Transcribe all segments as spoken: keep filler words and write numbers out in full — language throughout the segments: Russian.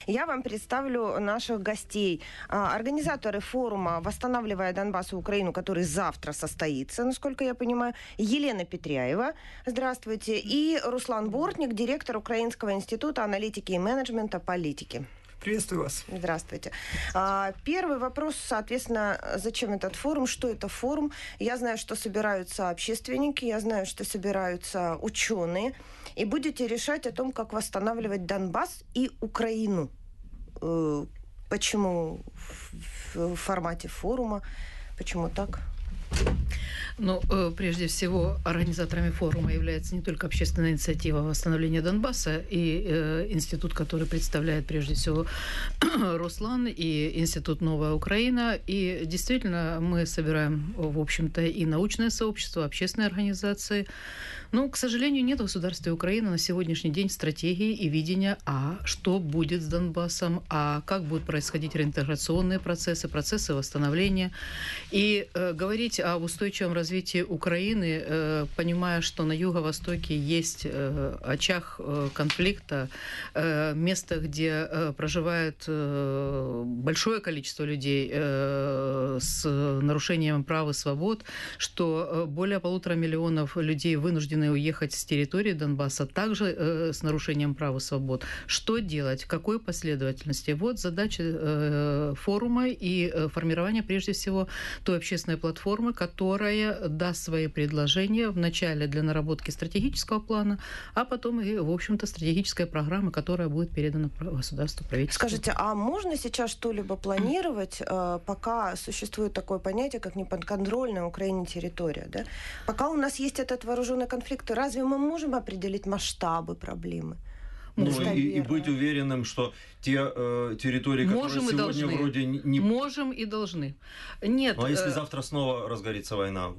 Я вам представлю наших гостей. Организаторы форума «Восстанавливая Донбасс и Украину», который завтра состоится, насколько я понимаю, Елена Петряева. Здравствуйте. И Руслан Бортник, директор Украинского института аналитики и менеджмента политики. Приветствую вас. Здравствуйте. Первый вопрос, соответственно, зачем этот форум, что это форум? Я знаю, что собираются общественники, я знаю, что собираются ученые, и будете решать о том, как восстанавливать Донбасс и Украину. Почему в формате форума? Почему так? Ну, прежде всего, организаторами форума является не только общественная инициатива восстановления Донбасса и э, институт, который представляет прежде всего Руслан, и институт «Новая Украина». И действительно, мы собираем, в общем-то, и научное сообщество, общественные организации. Но, к сожалению, нет в государстве Украины на сегодняшний день стратегии и видения, а что будет с Донбассом, а как будут происходить реинтеграционные процессы, процессы восстановления. И э, говорить о устойчивом развитии Украины, э, понимая, что на юго-востоке есть э, очаг э, конфликта, э, место, где э, проживает э, большое количество людей э, с нарушением прав и свобод, что э, более полутора миллионов людей вынуждены уехать с территории Донбасса, также э, с нарушением прав и свобод. Что делать? В какой последовательности? Вот задача э, форума и э, формирование, прежде всего, той общественной платформы, которая даст свои предложения вначале для наработки стратегического плана, а потом и, в общем-то, стратегическая программа, которая будет передана государству, правительству. Скажите, а можно сейчас что-либо планировать, пока существует такое понятие, как неподконтрольная Украине территория? Да? Пока у нас есть этот вооруженный конфликт, разве мы можем определить масштабы проблемы? Ну, и, и быть уверенным, что те э, территории, которые можем сегодня должны. вроде не... Можем и должны. Нет. Ну, а если э... завтра снова разгорится война?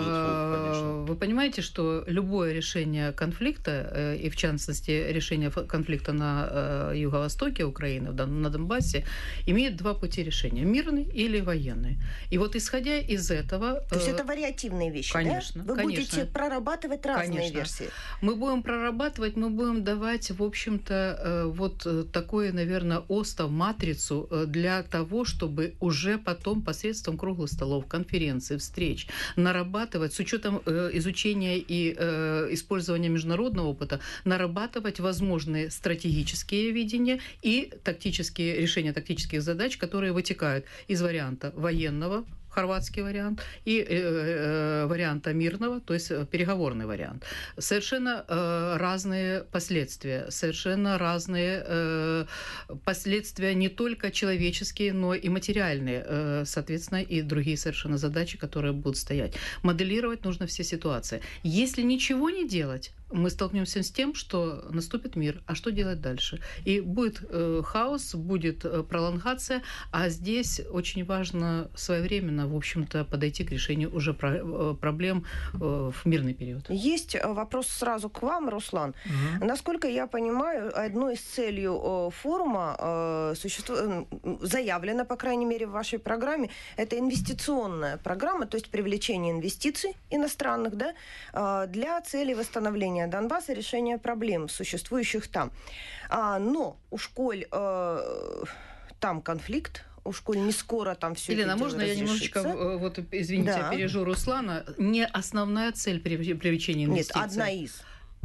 Э... Вы понимаете, что любое решение конфликта, э, и в частности решение конфликта на э, юго-востоке Украины, на Донбассе, имеет два пути решения. Мирный или военный. И вот исходя из этого... То есть это вариативные вещи, конечно, да? Вы конечно. будете прорабатывать разные конечно. версии? Мы будем прорабатывать, мы будем давать, в общем, то вот такое, наверное, остов, матрицу для того, чтобы уже потом посредством круглых столов, конференций, встреч нарабатывать, с учетом изучения и использования международного опыта, нарабатывать возможные стратегические видения и тактические решения тактических задач, которые вытекают из варианта военного, хорватский вариант, и э, э, варианта мирного, то есть переговорный вариант. Совершенно э, разные последствия, совершенно разные э, последствия не только человеческие, но и материальные, э, соответственно, и другие совершенно задачи, которые будут стоять. Моделировать нужно все ситуации. Если ничего не делать, мы столкнемся с тем, что наступит мир. А что делать дальше? И будет э, хаос, будет э, пролонгация, а здесь очень важно своевременно, в общем-то, подойти к решению уже про, э, проблем э, в мирный период. Есть вопрос сразу к вам, Руслан. Угу. Насколько я понимаю, одной из целей э, форума э, существует, заявлено, по крайней мере, в вашей программе, это инвестиционная программа, то есть привлечение инвестиций иностранных, да, э, для цели восстановления Донбасса, решения проблем, существующих там. А, но уж коль э, там конфликт, уж коль не скоро там все Елена, можно я немножечко, вот, извините, да. опережу Руслана? Не основная цель привлечения инвестиций. Нет, одна из.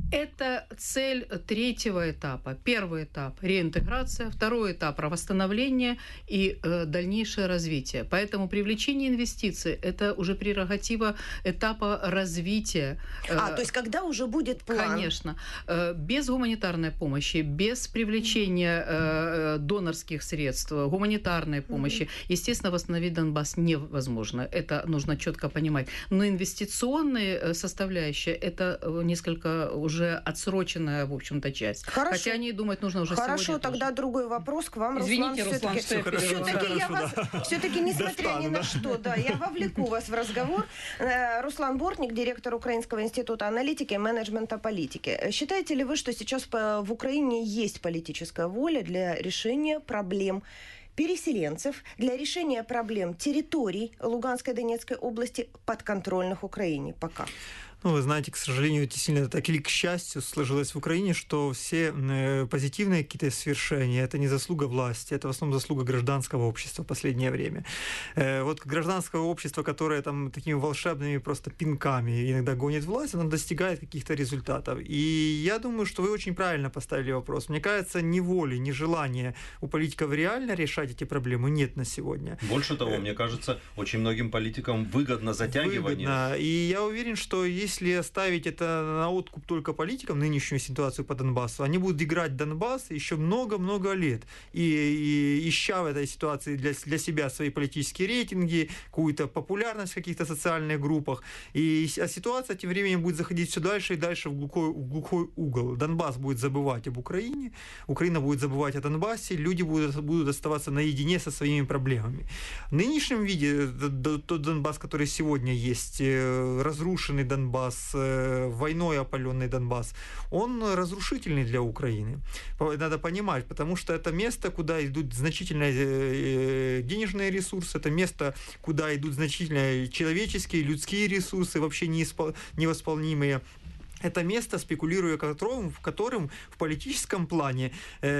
Это цель третьего этапа. Первый этап – реинтеграция, второй этап – восстановление и э, дальнейшее развитие. Поэтому привлечение инвестиций – это уже прерогатива этапа развития. А, то есть когда уже будет план? Конечно. Э, без гуманитарной помощи, без привлечения э, донорских средств, гуманитарной помощи, mm-hmm. естественно, восстановить Донбасс невозможно. Это нужно четко понимать. Но инвестиционные составляющие – это несколько уже отсроченная, в общем-то, часть. Хорошо. Хотя о ней думать нужно уже Хорошо, сегодня. тогда тоже. Другой вопрос к вам, Извините, Руслан. Руслан, все-таки, что я все-таки я вас, да. все-таки, несмотря Достану, ни на да? что, да, я вовлеку вас в разговор. Руслан Бортник, директор Украинского института аналитики и менеджмента политики. Считаете ли вы, что сейчас в Украине есть политическая воля для решения проблем переселенцев, для решения проблем территорий Луганской и Донецкой области, подконтрольных Украине пока? Ну, вы знаете, к сожалению, это сильно так или к счастью сложилось в Украине, что все позитивные какие-то свершения — это не заслуга власти, это в основном заслуга гражданского общества в последнее время. Вот гражданское общество, которое там такими волшебными просто пинками иногда гонит власть, оно достигает каких-то результатов. И я думаю, что вы очень правильно поставили вопрос. Мне кажется, ни воли, ни желания у политиков реально решать эти проблемы нет на сегодня. Больше того, мне кажется, очень многим политикам выгодно затягивание. Выгодно. И я уверен, что если оставить это на откуп только политикам, нынешнюю ситуацию по Донбассу, они будут играть Донбасс еще много-много лет. И, и ища в этой ситуации для, для себя свои политические рейтинги, какую-то популярность в каких-то социальных группах. И, а ситуация тем временем будет заходить все дальше и дальше в глухой, в глухой угол. Донбасс будет забывать об Украине, Украина будет забывать о Донбассе, люди будут, будут оставаться наедине со своими проблемами. В нынешнем виде тот Донбасс, который сегодня есть, разрушенный Донбасс, войной опаленный Донбасс, он разрушительный для Украины. Надо понимать, потому что это место, куда идут значительные денежные ресурсы, это место, куда идут значительные человеческие, людские ресурсы, вообще невосполнимые. Это место, спекулируя которым, в котором в политическом плане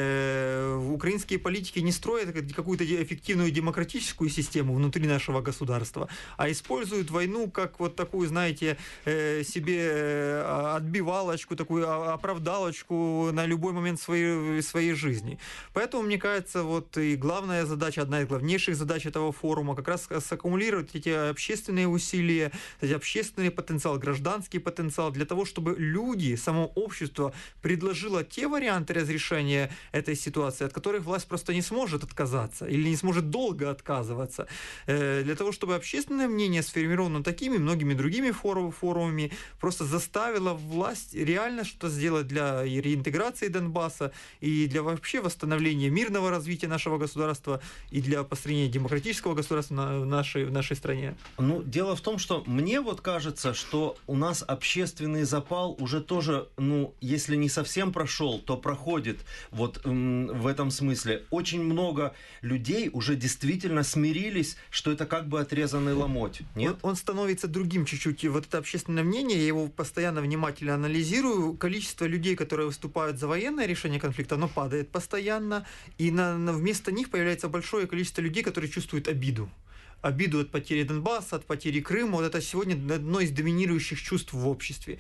э, украинские политики не строят какую-то эффективную демократическую систему внутри нашего государства, а используют войну как вот такую, знаете, э, себе отбивалочку, такую оправдалочку на любой момент своей, своей жизни. Поэтому, мне кажется, вот и главная задача, одна из главнейших задач этого форума как раз саккумулировать эти общественные усилия, эти общественный потенциал, гражданский потенциал для того, чтобы люди, само общество предложило те варианты разрешения этой ситуации, от которых власть просто не сможет отказаться или не сможет долго отказываться. Для того, чтобы общественное мнение, сформировано такими многими другими форумами, просто заставило власть реально что-то сделать для реинтеграции Донбасса и для вообще восстановления мирного развития нашего государства и для построения демократического государства в нашей, в нашей стране. Ну, дело в том, что мне вот кажется, что у нас общественный запал уже тоже, ну, если не совсем прошел, то проходит вот м, в этом смысле. Очень много людей уже действительно смирились, что это как бы отрезанный ломоть. Нет? Он, он становится другим чуть-чуть. И вот это общественное мнение, я его постоянно внимательно анализирую. Количество людей, которые выступают за военное решение конфликта, оно падает постоянно. И на, на, вместо них появляется большое количество людей, которые чувствуют обиду. Обиду от потери Донбасса, от потери Крыма. Вот это сегодня одно из доминирующих чувств в обществе.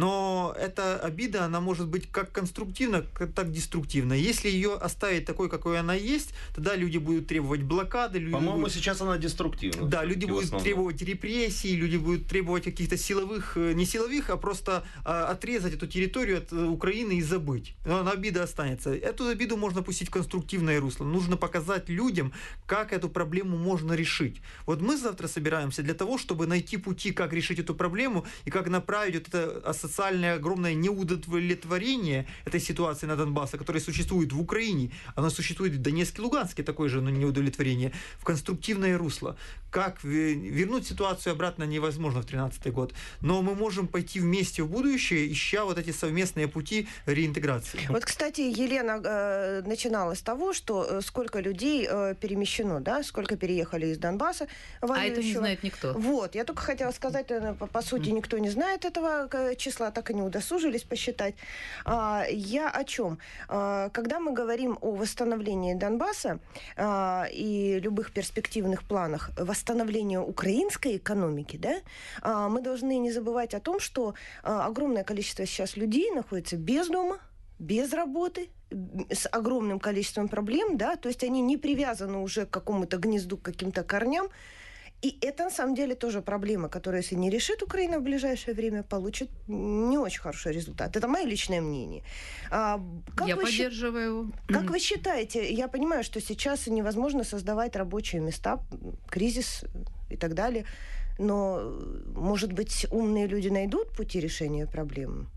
Но эта обида, она может быть как конструктивна, так и деструктивна. Если ее оставить такой, какой она есть, тогда люди будут требовать блокады. Люди По-моему, будут... сейчас она деструктивна. Да, люди будут требовать репрессий, люди будут требовать каких-то силовых, не силовых, а просто отрезать эту территорию от Украины и забыть. Но обида останется. Эту обиду можно пустить в конструктивное русло. Нужно показать людям, как эту проблему можно решить. Вот мы завтра собираемся для того, чтобы найти пути, как решить эту проблему и как направить вот это социальное огромное неудовлетворение этой ситуации на Донбассе, которое существует в Украине, оно существует в Донецке и Луганске, такое же неудовлетворение, в конструктивное русло. Как вернуть ситуацию обратно невозможно в тринадцатый год, но мы можем пойти вместе в будущее, ища вот эти совместные пути реинтеграции. Вот, кстати, Елена э, начинала с того, что сколько людей э, перемещено, да, сколько переехали из Донбасса. А это не знает никто. Вот, я только хотела сказать, по, по сути, никто не знает этого числа, так и не удосужились посчитать. А, я о чем? А, когда мы говорим о восстановлении Донбасса а, и любых перспективных планах восстановления украинской экономики, да, а, мы должны не забывать о том, что а, огромное количество сейчас людей находится без дома, без работы, с огромным количеством проблем, да, то есть они не привязаны уже к какому-то гнезду, к каким-то корням. И это, на самом деле, тоже проблема, которая, если не решит Украина в ближайшее время, получит не очень хороший результат. Это мое личное мнение. А, я поддерживаю его. Как вы считаете, я понимаю, что сейчас невозможно создавать рабочие места, кризис и так далее, но, может быть, умные люди найдут пути решения проблемы?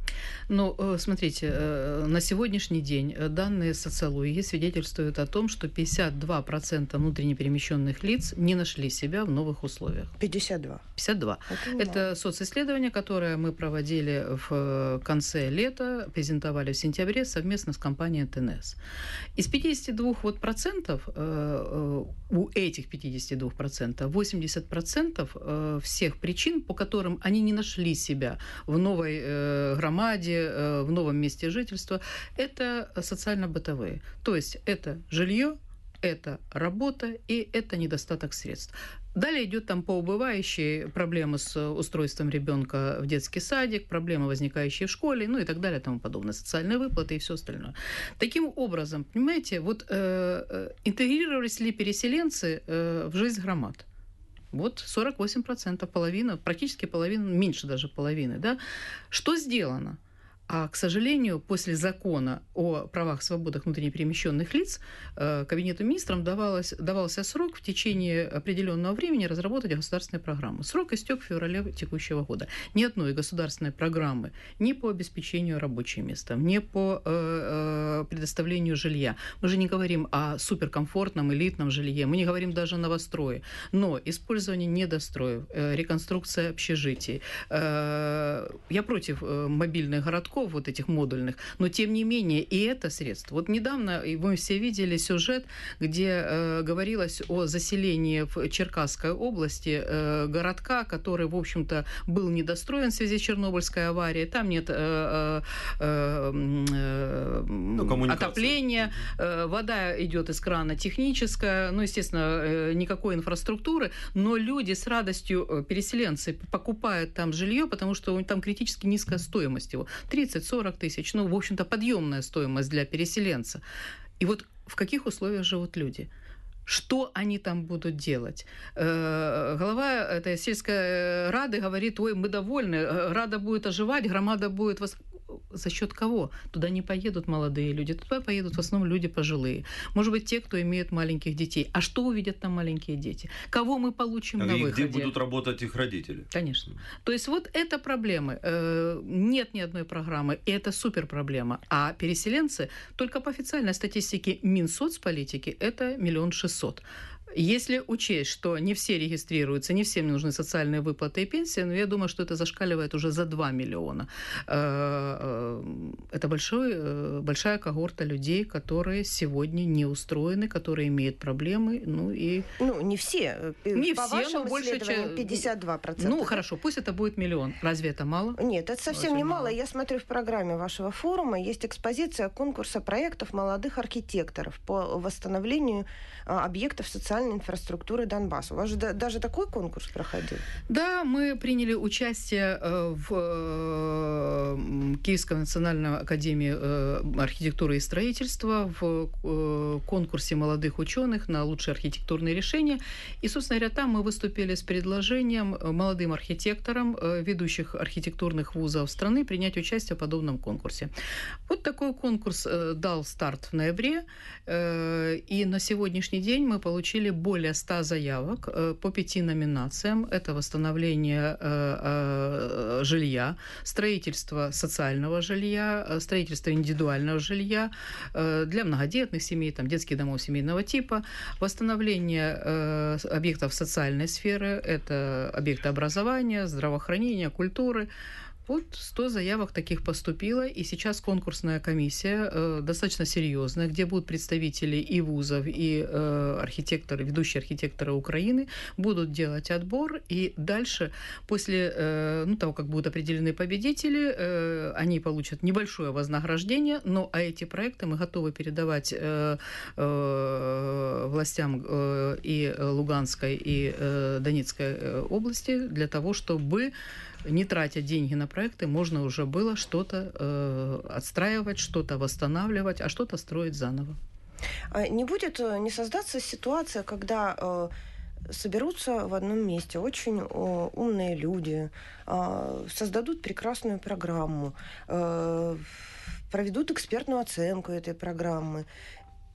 Ну, смотрите, на сегодняшний день данные социологии свидетельствуют о том, что пятьдесят два процента внутренне перемещенных лиц не нашли себя в новых условиях. пятьдесят два. пятьдесят два. Это, Это социсследование, которое мы проводили в конце лета, презентовали в сентябре совместно с компанией эн тэ эн эс. Из пятидесяти двух вот процентов, у этих пятидесяти двух процентов, восемьдесят процентов всех причин, по которым они не нашли себя в новой громаде, в новом месте жительства, это социально-бытовые. То есть это жилье, это работа и это недостаток средств. Далее идет там по убывающей проблемы с устройством ребенка в детский садик, проблемы, возникающие в школе, ну и так далее, и тому подобное, социальные выплаты и все остальное. Таким образом, понимаете, вот э, интегрировались ли переселенцы э, в жизнь громад? Вот сорок восемь процентов, половина, практически половина, меньше даже половины, да? Что сделано? А, к сожалению, после закона о правах и свободах внутренне перемещенных лиц Кабинету министрам давалось, давался срок в течение определенного времени разработать государственные программы. Срок истек в феврале текущего года. Ни одной государственной программы ни по обеспечению рабочих мест, ни по э, предоставлению жилья. Мы же не говорим о суперкомфортном элитном жилье, мы не говорим даже о новострое. Но использование недостроев, э, реконструкция общежитий. Э, я против э, мобильных городков, вот этих модульных, но тем не менее и это средство. Вот недавно мы все видели сюжет, где э, говорилось о заселении в Черкасской области э, городка, который, в общем-то, был недостроен в связи с Чернобыльской аварией. Там нет э, э, э, ну, отопления, э, вода идет из крана техническая, ну, естественно, э, никакой инфраструктуры, но люди с радостью, переселенцы, покупают там жилье, потому что там критически низкая стоимость его. тридцать-сорок тысяч, ну, в общем-то, подъемная стоимость для переселенца. И вот в каких условиях живут люди? Что они там будут делать? Глава этой сельской рады говорит: ой, мы довольны, рада будет оживать, громада будет... Вос... За счет кого? Туда не поедут молодые люди, туда поедут в основном люди пожилые. Может быть, те, кто имеет маленьких детей. А что увидят там маленькие дети? Кого мы получим а на выходе? Где будут работать их родители? Конечно. То есть вот это проблемы. Нет ни одной программы, и это супер проблема. А переселенцы, только по официальной статистике Минсоцполитики, это миллион шестьсот. Если учесть, что не все регистрируются, не всем нужны социальные выплаты и пенсии, но я думаю, что это зашкаливает уже за два миллиона. Это большой, большая когорта людей, которые сегодня не устроены, которые имеют проблемы. Ну, и... ну не все. Не По все, вашим но больше, чем... пятьдесят два процента. Ну, хорошо, пусть это будет миллион. Разве это мало? Нет, это совсем не мало. Я смотрю, в программе вашего форума есть экспозиция конкурса проектов молодых архитекторов по восстановлению объектов социальной инфраструктуры Донбасса. У вас же даже такой конкурс проходил? Да, мы приняли участие в Киевской национальной академии архитектуры и строительства в конкурсе молодых ученых на лучшие архитектурные решения. И, собственно говоря, там мы выступили с предложением молодым архитекторам ведущих архитектурных вузов страны принять участие в подобном конкурсе. Вот такой конкурс дал старт в ноябре, и на сегодняшний день мы получили более ста заявок по пяти номинациям. Это восстановление жилья, строительство социального жилья, строительство индивидуального жилья для многодетных семей, там, детских домов семейного типа, восстановление объектов социальной сферы, это объекты образования, здравоохранения, культуры. Вот сто заявок таких поступило, и сейчас конкурсная комиссия э, достаточно серьезная, где будут представители и вузов, и э, архитекторы, ведущие архитекторы Украины, будут делать отбор, и дальше, после э, ну, того, как будут определены победители, э, они получат небольшое вознаграждение, но а эти проекты мы готовы передавать э, э, властям э, и Луганской, и э, Донецкой области для того, чтобы, не тратя деньги на проекты, можно уже было что-то э, отстраивать, что-то восстанавливать, а что-то строить заново. Не будет, не создаться ситуация, когда э, соберутся в одном месте очень э, умные люди, э, создадут прекрасную программу, э, проведут экспертную оценку этой программы,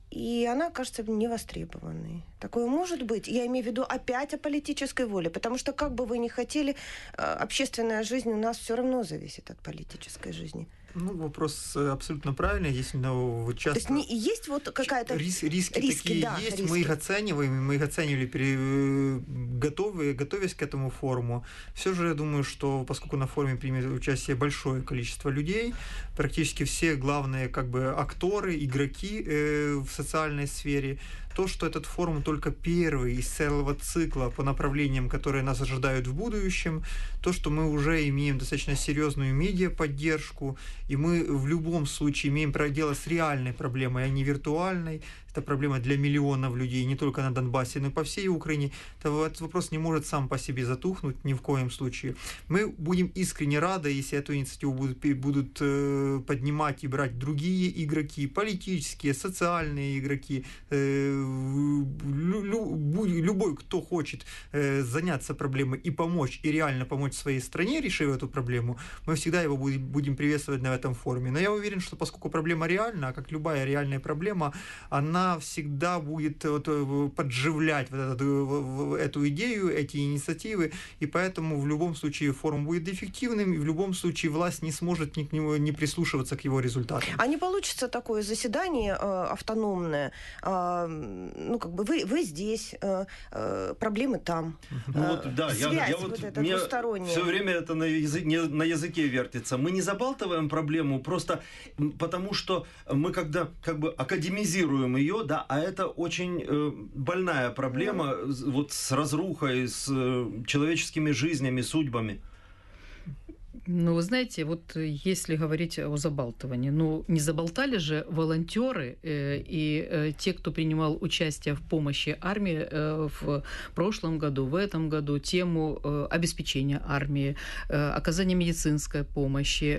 и она кажется невостребованной. Такое может быть. Я имею в виду опять о политической воле, потому что, как бы вы ни хотели, общественная жизнь у нас все равно зависит от политической жизни. Ну, вопрос абсолютно правильный. Действительно, часто... То есть не, есть вот какая-то... Рис, риски, риски такие да, есть, риски. Мы их оцениваем, мы их оценивали, пере... готовы, готовясь к этому форуму. Все же я думаю, что поскольку на форуме примет участие большое количество людей, практически все главные как бы акторы, игроки э, в социальной сфере, то, что этот форум только первый из целого цикла по направлениям, которые нас ожидают в будущем, то, что мы уже имеем достаточно серьезную медиаподдержку, и мы в любом случае имеем дело с реальной проблемой, а не виртуальной. Это проблема для миллионов людей, не только на Донбассе, но и по всей Украине. Этот вопрос не может сам по себе затухнуть ни в коем случае. Мы будем искренне рады, если эту инициативу будут, будут поднимать и брать другие игроки, политические, социальные игроки, любой, кто хочет заняться проблемой и помочь, и реально помочь своей стране, решив эту проблему, мы всегда его будем приветствовать на этом форуме. Но я уверен, что поскольку проблема реальна, как любая реальная проблема, она всегда будет вот, подживлять вот эту, эту идею, эти инициативы, и поэтому в любом случае форум будет эффективным, и в любом случае власть не сможет ни к нему, не прислушиваться к его результатам. А не получится такое заседание э, автономное? Э, ну, как бы вы, вы здесь, э, э, проблемы там. Ну, э, вот, да, связь я, я вот вот, эта мне двусторонняя. все время это на, язы, не, на языке вертится. Мы не забалтываем проблему просто потому, что мы когда как бы академизируем ее, да, а это очень э, больная проблема mm. вот с разрухой, с э, человеческими жизнями, судьбами. Ну, вы знаете, вот если говорить о забалтывании, ну, не заболтали же волонтеры э, и э, те, кто принимал участие в помощи армии э, в прошлом году, в этом году, тему э, обеспечения армии, э, оказания медицинской помощи, э,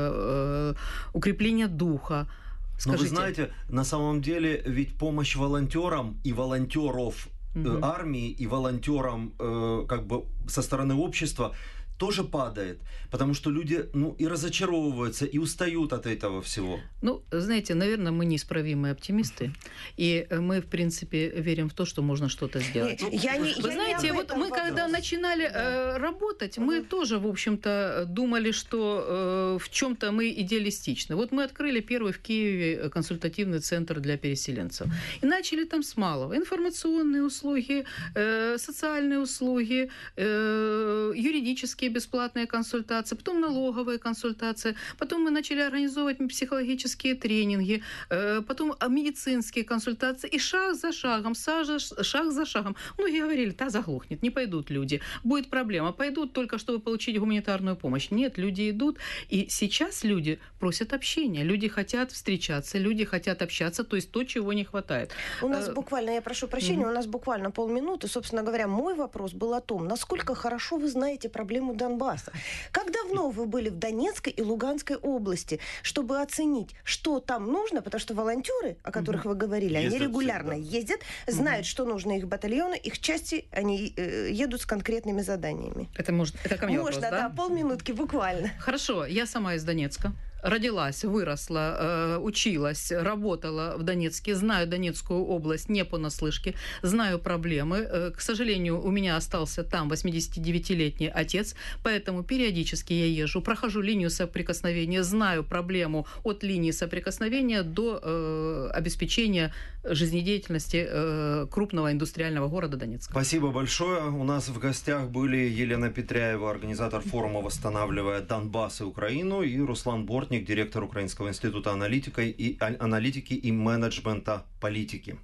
э, укрепления духа. Скажите. Но вы знаете, на самом деле ведь помощь волонтерам и волонтеров угу. армии и волонтерам э, как бы со стороны общества тоже падает, потому что люди, ну, и разочаровываются, и устают от этого всего. Ну, знаете, наверное, мы неисправимые оптимисты, и мы, в принципе, верим в то, что можно что-то сделать. Нет, я не, Вы я знаете, не вот мы, вопрос. когда начинали да. э, работать, угу. мы тоже, в общем-то, думали, что э, в чем-то мы идеалистичны. Вот мы открыли первый в Киеве консультативный центр для переселенцев. И начали там с малого. Информационные услуги, э, социальные услуги, э, юридические бесплатные консультации, потом налоговые консультации, потом мы начали организовывать психологические тренинги, потом медицинские консультации, и шаг за шагом, шаг за шагом. Многие говорили, та заглохнет, не пойдут люди, будет проблема, пойдут только, чтобы получить гуманитарную помощь. Нет, люди идут, и сейчас люди просят общения, люди хотят встречаться, люди хотят общаться, то есть то, чего не хватает. У нас буквально, я прошу прощения, mm-hmm. у нас буквально полминуты, собственно говоря, мой вопрос был о том, насколько хорошо вы знаете проблему Донбасса. Как давно вы были в Донецкой и Луганской области, чтобы оценить, что там нужно, потому что волонтеры, о которых вы говорили, ездят, они регулярно всегда. ездят, знают, что нужно их батальоны, их части, они э, едут с конкретными заданиями. Это, может, это ко мне Можно, вопрос, да? да, полминутки буквально. Хорошо, я сама из Донецка. Родилась, выросла, э, училась, работала в Донецке, знаю Донецкую область не понаслышке, знаю проблемы. Э, к сожалению, у меня остался там восьмидесятидевятилетний отец, поэтому периодически я езжу, прохожу линию соприкосновения, знаю проблему от линии соприкосновения до э, обеспечения жизнедеятельности э, крупного индустриального города Донецка. Спасибо большое. У нас в гостях были Елена Петряева, организатор форума «Восстанавливая Донбасс и Украину», и Руслан Бортник, директор Украинского института аналитики и, аналитики и менеджмента политики.